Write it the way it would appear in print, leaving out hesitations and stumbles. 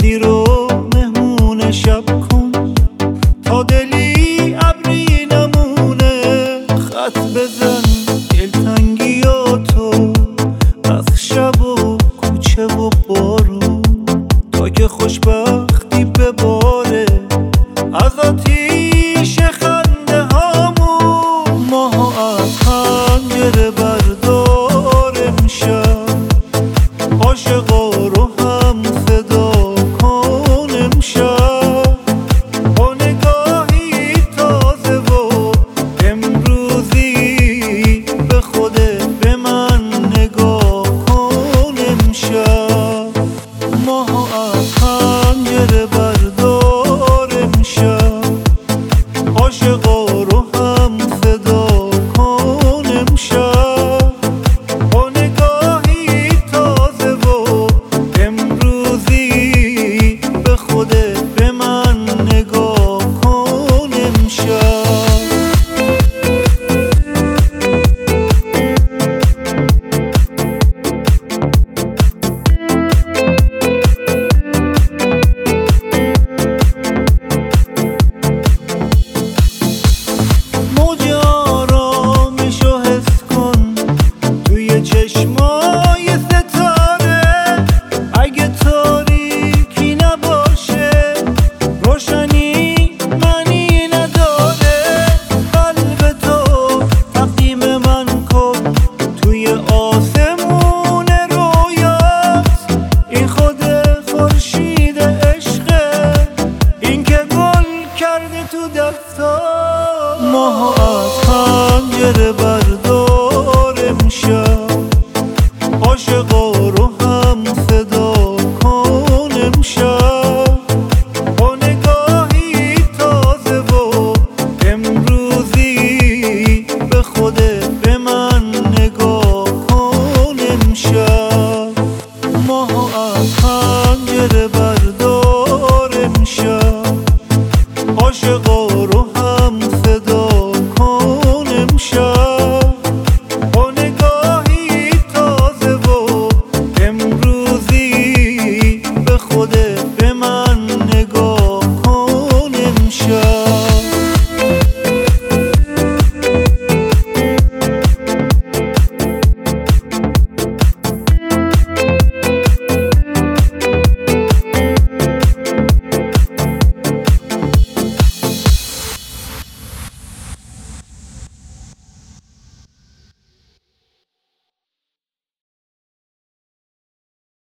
بعدی رو مهمون شب کن تا دلی ابری نمونه. خط بزن دلتنگیاتو از شب و کوچه و بارون تا که خوشبختی بباره از آتیش خنده هامون. ماها از پنجره بردار امشب عاشقا رو هم صدا کن امشب با نگاهی تازه و امروزی به خودت به من نگاه کن امشب. ماها از پنجره بردار امشب عاشقا رو هم صدا کن امشب با نگاهی تازه و امروزی به خودت به من نگاه کن امشب. چشمای ستاره اگه تاریکی نباشه روشنی معنی نداره. قلب تو تقدیم من کن توی آسمون رویات. این خود خورشید عشقه این که گل کرده تو دستات. ماها از پنجره بردار امشب عاشقا رو هم صدا کن امشب با نگاهی تازه و امروزی به خودت به من نگاه کن امشب. ماها از پنجره بردار امشب عاشقا رو